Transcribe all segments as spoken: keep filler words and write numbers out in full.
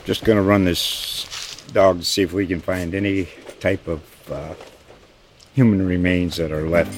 Just going to run this dog to see if we can find any type of uh, human remains that are left.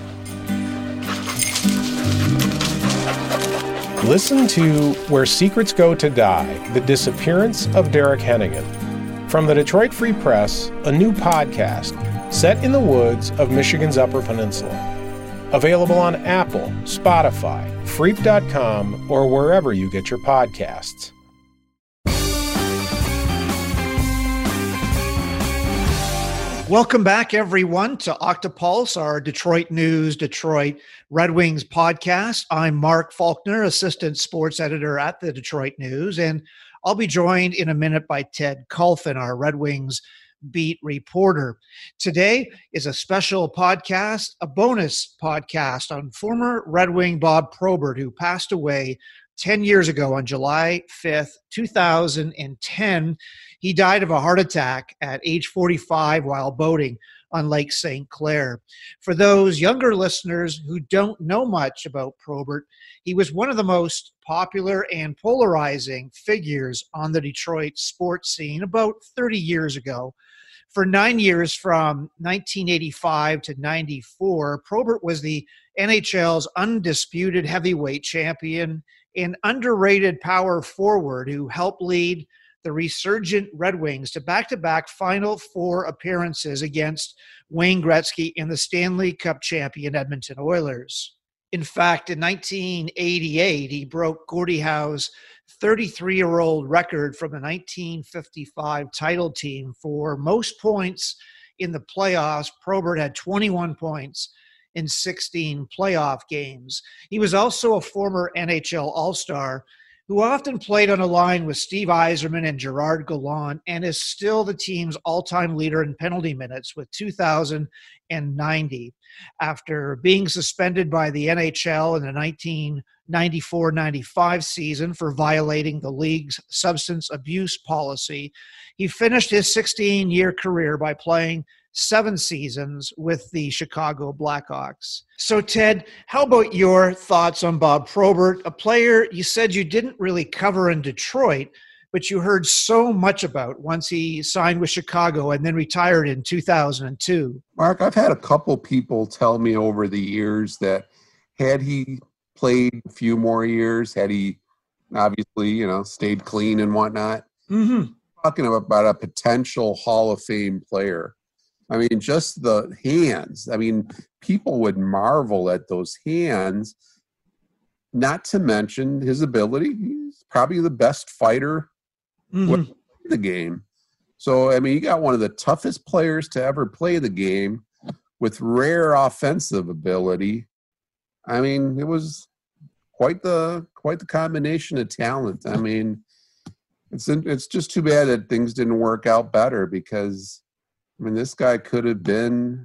Listen to Where Secrets Go to Die, The Disappearance of Derek Hennigan. From the Detroit Free Press, a new podcast set in the woods of Michigan's Upper Peninsula. Available on Apple, Spotify, Freep dot com, or wherever you get your podcasts. Welcome back, everyone, to Octopulse, our Detroit News, Detroit Red Wings podcast. I'm Mark Faulkner, Assistant Sports Editor at the Detroit News, and I'll be joined in a minute by Ted Kulfan, our Red Wings beat reporter. Today is a special podcast, a bonus podcast on former Red Wing Bob Probert, who passed away ten years ago on July fifth, two thousand ten. He died of a heart attack at age forty-five while boating on Lake Saint Clair. For those younger listeners who don't know much about Probert, he was one of the most popular and polarizing figures on the Detroit sports scene about thirty years ago. For nine years, from nineteen eighty-five to ninety-four, Probert was the N H L's undisputed heavyweight champion and underrated power forward who helped lead the resurgent Red Wings to back-to-back Final Four appearances against Wayne Gretzky and the Stanley Cup champion Edmonton Oilers. In fact, in nineteen eighty-eight, he broke Gordie Howe's thirty-three-year-old record from the nineteen fifty-five title team for most points in the playoffs. Probert had twenty-one points in sixteen playoff games. He was also a former N H L All-Star who often played on a line with Steve Yzerman and Gerard Gallant, and is still the team's all-time leader in penalty minutes with two thousand ninety. After being suspended by the N H L in the nineteen ninety-four ninety-five season for violating the league's substance abuse policy, he finished his sixteen-year career by playing seven seasons with the Chicago Blackhawks. So, Ted, how about your thoughts on Bob Probert, a player you said you didn't really cover in Detroit, but you heard so much about once he signed with Chicago and then retired in two thousand two? Mark, I've had a couple people tell me over the years that had he played a few more years, had he obviously, you know, stayed clean and whatnot, Mm-hmm. talking about a potential Hall of Fame player. I mean, just the hands. I mean, people would marvel at those hands, not to mention his ability. He's probably the best fighter Mm-hmm. in the game. So, I mean, you got one of the toughest players to ever play the game with rare offensive ability. I mean, it was quite the quite the combination of talent. I mean, it's it's just too bad that things didn't work out better, because I mean, this guy could have been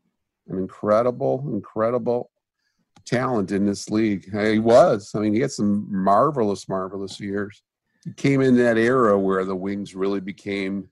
an incredible, incredible talent in this league. He was. I mean, he had some marvelous, marvelous years. He came in that era where the Wings really became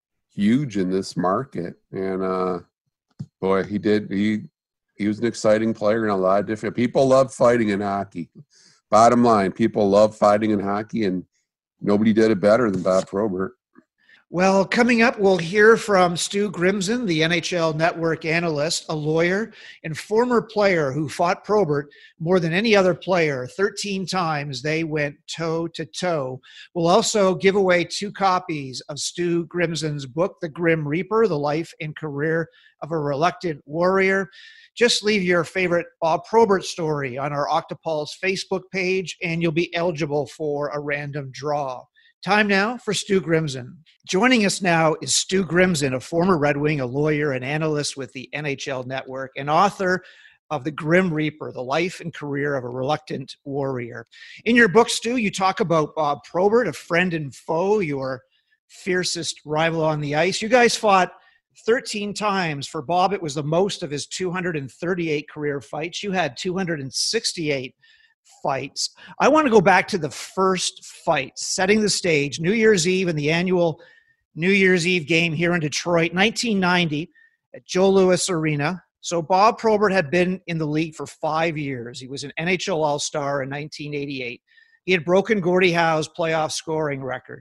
huge in this market. And, uh, boy, he did. He he was an exciting player in a lot of different – people love fighting in hockey. Bottom line, people love fighting in hockey, and nobody did it better than Bob Probert. Well, coming up, we'll hear from Stu Grimson, the N H L Network analyst, a lawyer, and former player who fought Probert more than any other player. thirteen times they went toe-to-toe. We'll also give away two copies of Stu Grimson's book, The Grim Reaper, The Life and Career of a Reluctant Warrior. Just leave your favorite Bob Probert story on our Octopulse Facebook page, and you'll be eligible for a random draw. Time now for Stu Grimson. Joining us now is Stu Grimson, a former Red Wing, a lawyer and analyst with the N H L Network, and author of The Grim Reaper, The Life and Career of a Reluctant Warrior. In your book, Stu, you talk about Bob Probert, a friend and foe, your fiercest rival on the ice. You guys fought thirteen times. For Bob, it was the most of his two hundred thirty-eight career fights. You had two hundred sixty-eight fights. I want to go back to the first fight, setting the stage, New Year's Eve in the annual New Year's Eve game here in Detroit, nineteen ninety at Joe Louis Arena. So Bob Probert had been in the league for five years. He was an N H L All-Star in nineteen eighty-eight. He had broken Gordie Howe's playoff scoring record.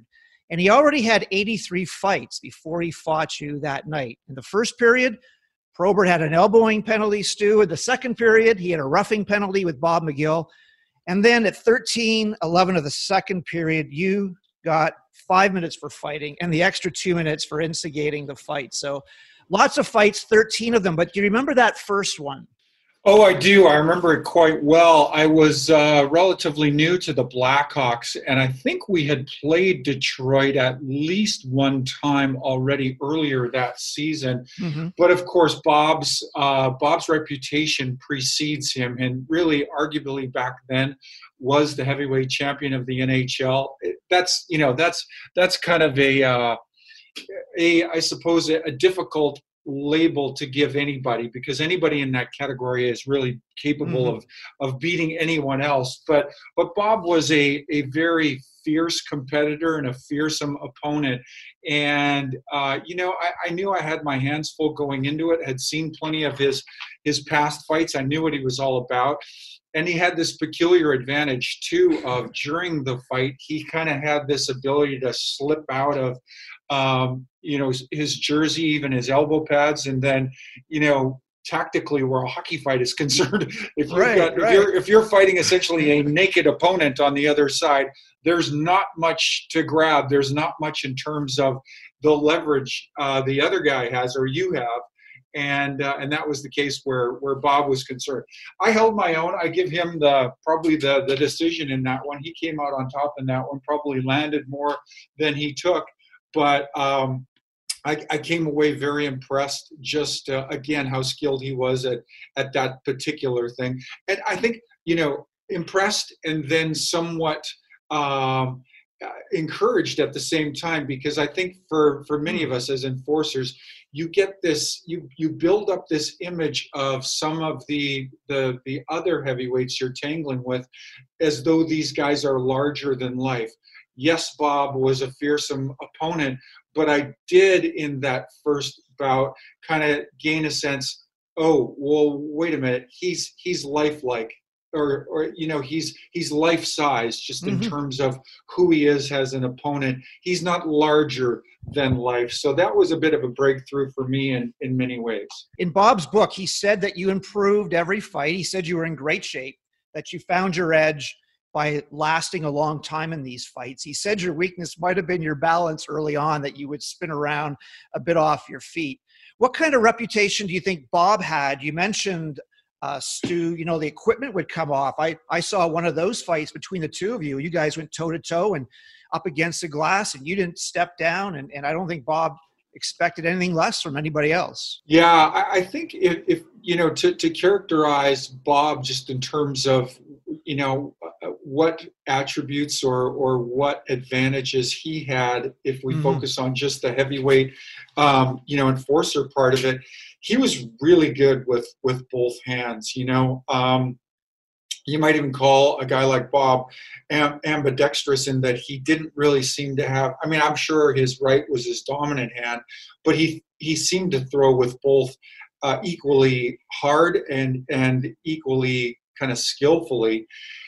And he already had eighty-three fights before he fought you that night. In the first period, Probert had an elbowing penalty, Stu. In the second period, he had a roughing penalty with Bob McGill. And then at thirteen eleven of the second period, you got five minutes for fighting and the extra two minutes for instigating the fight. So lots of fights, thirteen of them. But do you remember that first one? Oh, I do. I remember it quite well. I was uh, relatively new to the Blackhawks, and I think we had played Detroit at least one time already earlier that season. Mm-hmm. But of course, Bob's uh, Bob's reputation precedes him, and really, arguably back then, was the heavyweight champion of the N H L. That's you know that's that's kind of a uh, a I suppose a, a difficult label to give anybody, because anybody in that category is really capable mm-hmm. of of beating anyone else. But but Bob was a a very fierce competitor and a fearsome opponent. And uh, you know, I, I knew I had my hands full going into it. Had seen plenty of his his past fights. I knew what he was all about. And he had this peculiar advantage too of during the fight, he kind of had this ability to slip out of um, you know, his jersey, even his elbow pads, and then, you know, tactically, where a hockey fight is concerned, if, you've right, got, right. if you're if you're fighting essentially a naked opponent on the other side, there's not much to grab. There's not much in terms of the leverage uh, the other guy has or you have. And uh, and that was the case where where Bob was concerned. I held my own. I give him the probably the the decision in that one. He came out on top in that one. Probably landed more than he took, but um, I, I came away very impressed. Just uh, again, how skilled he was at at that particular thing, and I think you know impressed and then somewhat. Um, Uh, encouraged at the same time, because I think for for many of us as enforcers, you get this you you build up this image of some of the the the other heavyweights you're tangling with as though these guys are larger than life. Yes, Bob was a fearsome opponent, but I did in that first bout kind of gain a sense, oh well, wait a minute, he's he's lifelike. Or, or you know, he's he's life size just in mm-hmm. terms of who he is as an opponent. He's not larger than life. So that was a bit of a breakthrough for me in, in many ways. In Bob's book, he said that you improved every fight. He said you were in great shape, that you found your edge by lasting a long time in these fights. He said your weakness might have been your balance early on, that you would spin around a bit off your feet. What kind of reputation do you think Bob had? You mentioned Uh, Stu, you know, the equipment would come off. I, I saw one of those fights between the two of you. You guys went toe to toe and up against the glass, and you didn't step down. And, and I don't think Bob expected anything less from anybody else. Yeah, I, I think if, if you know, to, to characterize Bob just in terms of, you know, uh, what attributes or, or what advantages he had, if we mm-hmm. focus on just the heavyweight, um, you know, enforcer part of it, he was really good with, with both hands, you know. Um, you might even call a guy like Bob amb- ambidextrous in that he didn't really seem to have, I mean, I'm sure his right was his dominant hand, but he, he seemed to throw with both uh, equally hard and, and equally kind of skillfully.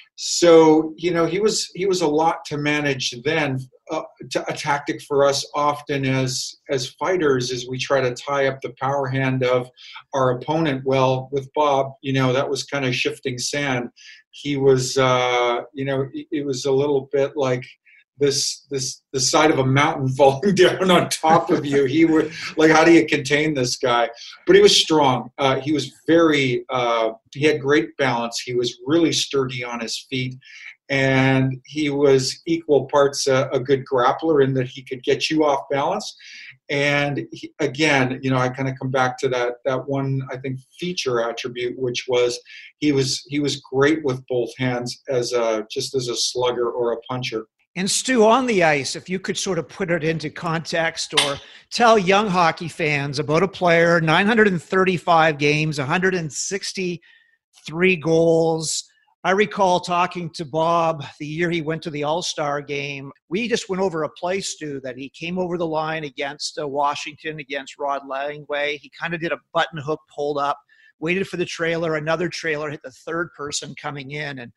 So, you know, he was, he was a lot to manage then. Uh, to, a tactic for us often as as fighters is we try to tie up the power hand of our opponent. Well, with Bob, you know, that was kind of shifting sand. He was, uh, you know, it, it was a little bit like this this the side of a mountain falling down on top of you. He would like, how do you contain this guy? But he was strong. Uh, he was very. Uh, he had great balance. He was really sturdy on his feet. And he was equal parts a, a good grappler in that he could get you off balance. And he, again, you know, I kind of come back to that that one, I think, feature attribute, which was he was he was great with both hands as a just as a slugger or a puncher. And Stu, on the ice, if you could sort of put it into context or tell young hockey fans about a player, nine hundred thirty-five games, one hundred sixty-three goals. I recall talking to Bob the year he went to the All-Star game. We just went over a play, Stu, that he came over the line against uh, Washington, against Rod Langway. He kind of did a button hook, pulled up, waited for the trailer. Another trailer hit the third person coming in. And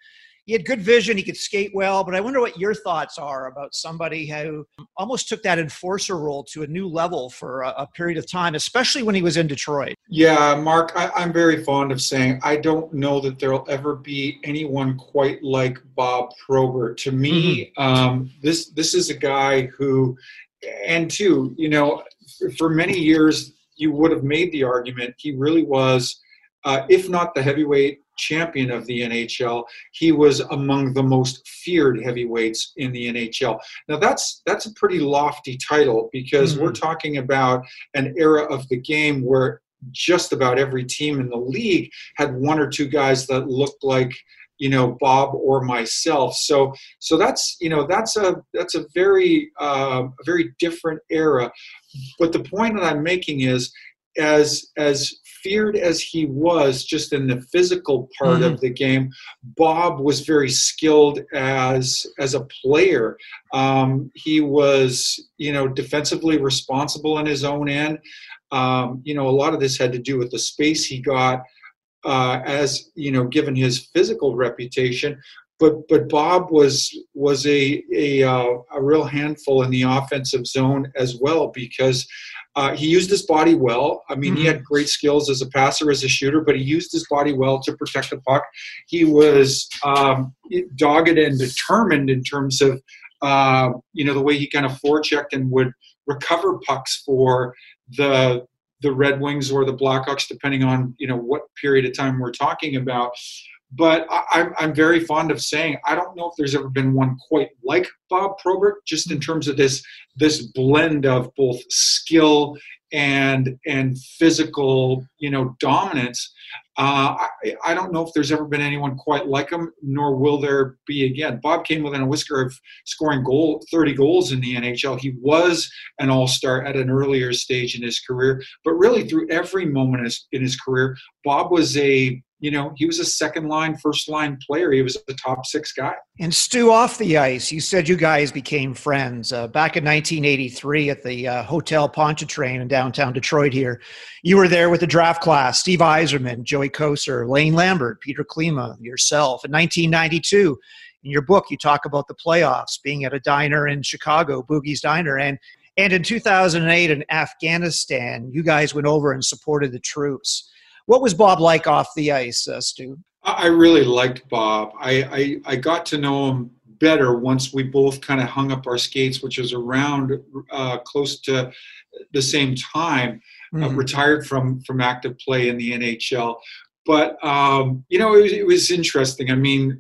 he had good vision. He could skate well. But I wonder what your thoughts are about somebody who almost took that enforcer role to a new level for a, a period of time, especially when he was in Detroit. Yeah, Mark, I, I'm very fond of saying I don't know that there'll ever be anyone quite like Bob Probert. To me, mm-hmm. um, this this is a guy who, and two, you know, for, for many years you would have made the argument he really was, uh, if not the heavyweight champion of the N H L, he was among the most feared heavyweights in the N H L. Now that's that's a pretty lofty title, because mm-hmm. we're talking about an era of the game where just about every team in the league had one or two guys that looked like, you know, Bob or myself. So so that's, you know, that's a that's a very uh, a very different era. But the point that I'm making is, as as feared as he was just in the physical part mm-hmm. of the game, Bob was very skilled as as a player. Um, he was, you know, defensively responsible in his own end. Um, you know, a lot of this had to do with the space he got uh, as, you know, given his physical reputation. But but Bob was was a a, uh, a real handful in the offensive zone as well, because uh, he used his body well. I mean, mm-hmm. he had great skills as a passer, as a shooter, but he used his body well to protect the puck. He was um, dogged and determined in terms of, uh, you know, the way he kind of forechecked and would recover pucks for the the Red Wings or the Blackhawks, depending on, you know, what period of time we're talking about. But I, I'm very fond of saying I don't know if there's ever been one quite like Bob Probert, just in terms of this this blend of both skill and and physical, you know, dominance. Uh, I, I don't know if there's ever been anyone quite like him, nor will there be again. Bob came within a whisker of scoring goal, thirty goals in the N H L. He was an all-star at an earlier stage in his career, but really through every moment in his, in his career, Bob was a You know, he was a second-line, first-line player. He was a top-six guy. And Stu, off the ice, you said you guys became friends. Uh, back in nineteen eighty-three at the uh, Hotel Pontchartrain in downtown Detroit here, you were there with the draft class, Steve Yzerman, Joey Kocur, Lane Lambert, Peter Klima, yourself. In nineteen ninety-two, in your book, you talk about the playoffs, being at a diner in Chicago, Boogie's Diner. And, and in two thousand eight in Afghanistan, you guys went over and supported the troops. What was Bob like off the ice, uh, Stu? I really liked Bob. I, I, I got to know him better once we both kind of hung up our skates, which was around uh, close to the same time, mm-hmm. uh, retired from, from active play in the N H L. But, um, you know, it was, it was interesting. I mean,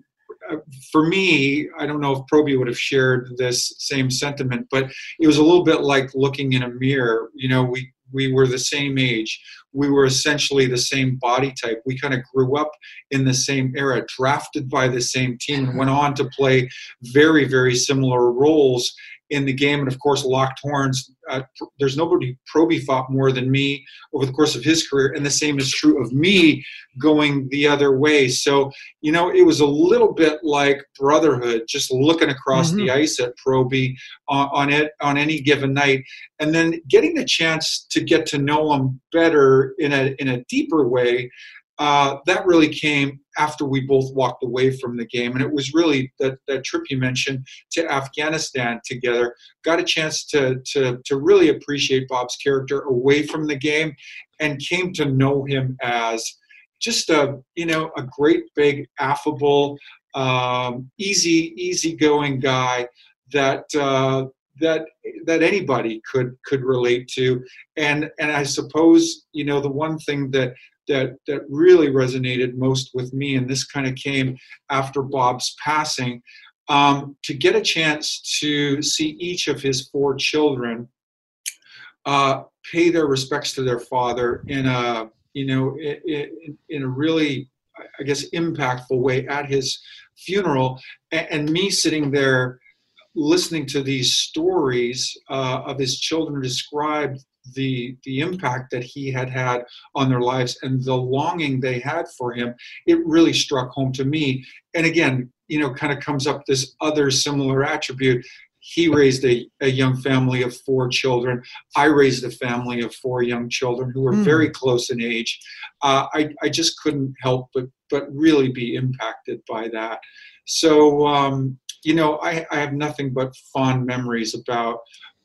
for me, I don't know if Proby would have shared this same sentiment, but it was a little bit like looking in a mirror. You know, we, we were the same age. We were essentially the same body type. We kind of grew up in the same era, drafted by the same team, and went on to play very, very similar roles in the game. And of course, locked horns. Uh, there's nobody Proby fought more than me over the course of his career, and the same is true of me going the other way. So, you know, it was a little bit like brotherhood, just looking across mm-hmm. the ice at Proby on, on it on any given night, and then getting the chance to get to know him better in a in a deeper way. Uh, that really came after we both walked away from the game. And it was really that, that trip you mentioned to Afghanistan together, got a chance to, to, to really appreciate Bob's character away from the game, and came to know him as just a, you know, a great, big, affable, um, easy, easygoing guy that, uh, that that anybody could could relate to. And and I suppose, you know, the one thing that that that really resonated most with me, and this kind of came after Bob's passing, um, to get a chance to see each of his four children uh, pay their respects to their father in a, you know, in, in a really, I guess, impactful way at his funeral, and, and me sitting there listening to these stories uh, of his children describe the the impact that he had had on their lives and the longing they had for him. It really struck home to me. And again, you know, kind of comes up this other similar attribute. He raised a, a young family of four children. I raised a family of four young children who were mm. very close in age. Uh, I, I just couldn't help but but really be impacted by that. So, um, you know, I, I have nothing but fond memories about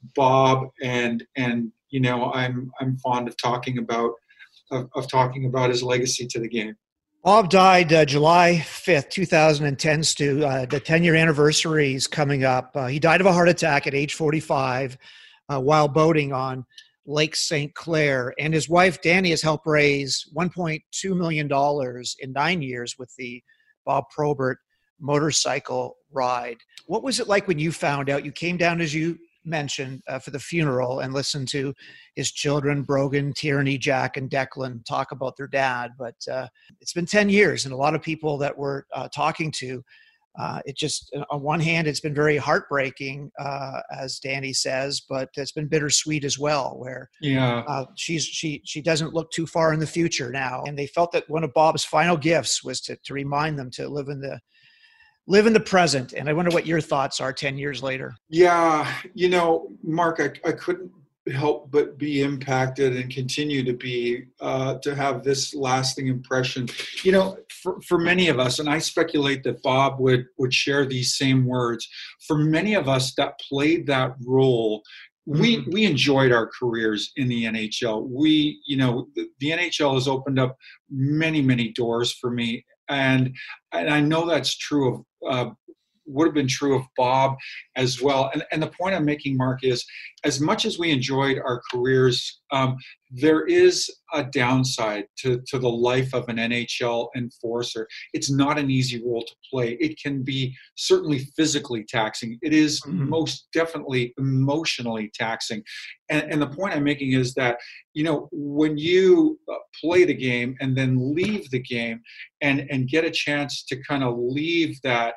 Bob, and and you know, I'm I'm fond of talking about of, of talking about his legacy to the game. Bob died uh, July fifth, two thousand ten, Stu. Uh, the ten-year anniversary is coming up. Uh, he died of a heart attack at age forty-five uh, while boating on Lake Saint Clair. And his wife, Danny, has helped raise one point two million dollars in nine years with the Bob Probert motorcycle ride. What was it like when you found out? You came down, as you mentioned, uh, for the funeral and listened to his children, Brogan, Tierney, Jack, and Declan, talk about their dad. But uh, it's been ten years, and a lot of people that we're uh, talking to, uh, it just, on one hand, it's been very heartbreaking, uh, as Danny says, but it's been bittersweet as well, where yeah, uh, she's she she doesn't look too far in the future now. And they felt that one of Bob's final gifts was to to remind them to live in the live in the present. And I wonder what your thoughts are ten years later. Yeah, you know, Mark, I, I couldn't help but be impacted and continue to be, uh, to have this lasting impression. You know, for, for many of us, and I speculate that Bob would, would share these same words, for many of us that played that role, we we enjoyed our careers in the N H L. We, you know, the, the N H L has opened up many, many doors for me. And and I know that's true of, uh, would have been true of Bob as well. And, and the point I'm making, Mark, is as much as we enjoyed our careers, um, there is a downside to, to the life of an N H L enforcer. It's not an easy role to play. It can be certainly physically taxing. It is mm-hmm. most definitely emotionally taxing. And, and the point I'm making is that, you know, when you play the game and then leave the game and, and get a chance to kind of leave that,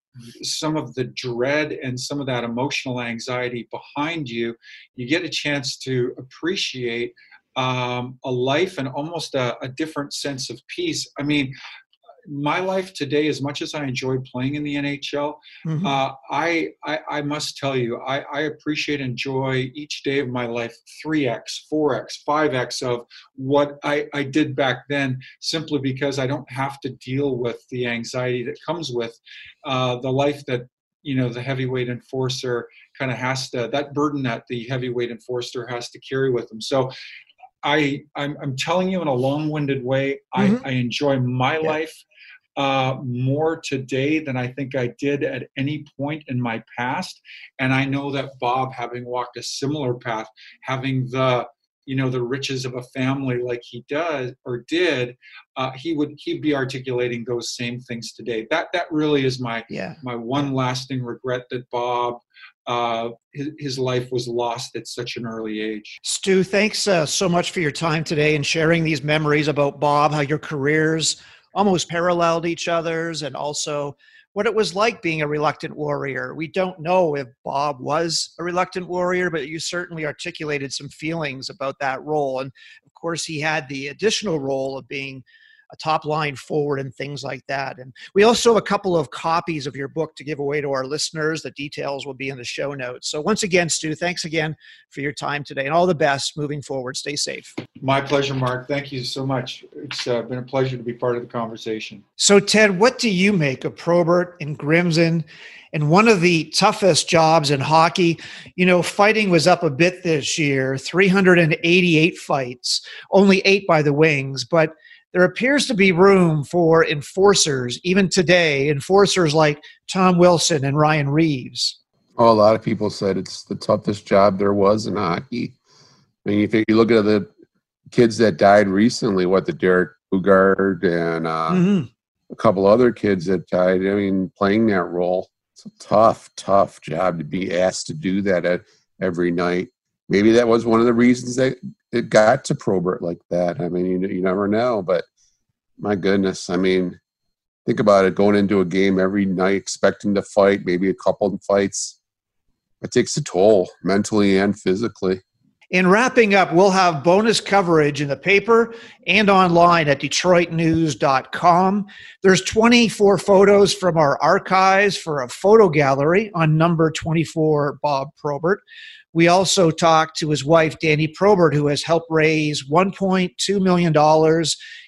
some of the dread and some of that emotional anxiety behind you, you get a chance to appreciate um, a life and almost a, a different sense of peace. I mean, my life today, as much as I enjoyed playing in the N H L, mm-hmm. uh, I, I I must tell you, I, I appreciate and enjoy each day of my life three X, four X, five X of what I, I did back then, simply because I don't have to deal with the anxiety that comes with uh, the life that, you know, the heavyweight enforcer kind of has to, that burden that the heavyweight enforcer has to carry with them. So I, I'm, I'm telling you in a long-winded way, mm-hmm. I, I enjoy my yeah. life uh, more today than I think I did at any point in my past. And I know that Bob, having walked a similar path, having the, you know, the riches of a family like he does or did, uh, he would, he'd be articulating those same things today. That, that really is my, yeah. my one lasting regret, that Bob, uh, his, his life was lost at such an early age. Stu, thanks uh, so much for your time today and sharing these memories about Bob, how your careers almost paralleled each other's, and also what it was like being a reluctant warrior. We don't know if Bob was a reluctant warrior, but you certainly articulated some feelings about that role. And of course, he had the additional role of being a top line forward and things like that. And we also have a couple of copies of your book to give away to our listeners. The details will be in the show notes. So once again, Stu, thanks again for your time today, and all the best moving forward. Stay safe. My pleasure, Mark. Thank you so much. It's uh, been a pleasure to be part of the conversation. So Ted, what do you make of Probert and Grimson and one of the toughest jobs in hockey? You know, fighting was up a bit this year, three hundred eighty-eight fights, only eight by the Wings, but there appears to be room for enforcers, even today, enforcers like Tom Wilson and Ryan Reeves. Oh, a lot of people said it's the toughest job there was in hockey. I mean, if you look at the kids that died recently, what, the Derek Bugard and uh, mm-hmm. a couple other kids that died, I mean, playing that role, it's a tough, tough job to be asked to do that at every night. Maybe that was one of the reasons that it got to Probert like that. I mean, you, you never know, but my goodness, I mean, think about it, going into a game every night, expecting to fight, maybe a couple of fights. It takes a toll mentally and physically. In wrapping up, we'll have bonus coverage in the paper and online at detroit news dot com. There's twenty-four photos from our archives for a photo gallery on number twenty-four, Bob Probert. We also talked to his wife, Danny Probert, who has helped raise one point two million dollars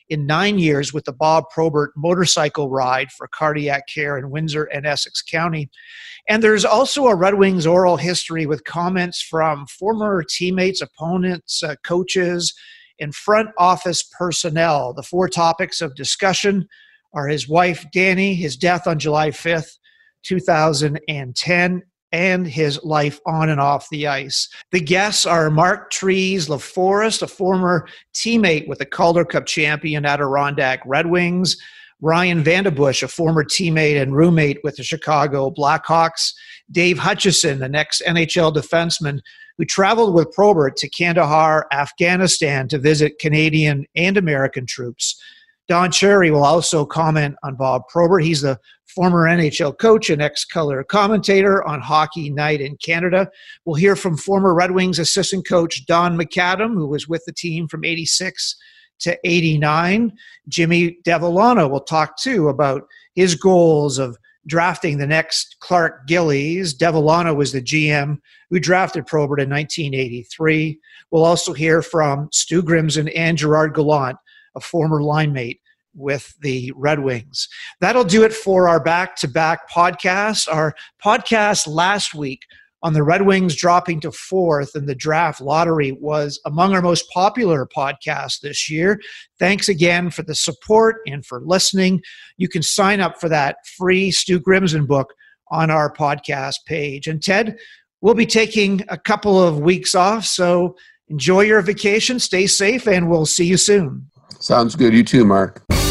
in nine years with the Bob Probert motorcycle ride for cardiac care in Windsor and Essex County. And there's also a Red Wings oral history with comments from former teammates, opponents, uh, coaches, and front office personnel. The four topics of discussion are his wife, Dani, his death on July fifth, two thousand ten, and his life on and off the ice. The guests are Mark Trees LaForest, a former teammate with the Calder Cup champion Adirondack Red Wings, Ryan Vanderbush, a former teammate and roommate with the Chicago Blackhawks, Dave Hutchison, the next N H L defenseman who traveled with Probert to Kandahar, Afghanistan to visit Canadian and American troops. Don Cherry will also comment on Bob Probert. He's the former N H L coach and ex-color commentator on Hockey Night in Canada. We'll hear from former Red Wings assistant coach Don McAdam, who was with the team from eighty-six to eighty-nine. Jimmy Devellano will talk, too, about his goals of drafting the next Clark Gillies. Devellano was the G M who drafted Probert in nineteen eighty-three. We'll also hear from Stu Grimson and Gerard Gallant, a former line mate with the Red Wings. That'll do it for our back-to-back podcast. Our podcast last week on the Red Wings dropping to fourth in the draft lottery was among our most popular podcasts this year. Thanks again for the support and for listening. You can sign up for that free Stu Grimson book on our podcast page. And Ted, we'll be taking a couple of weeks off, so enjoy your vacation, stay safe, and we'll see you soon. Sounds good. You too, Mark.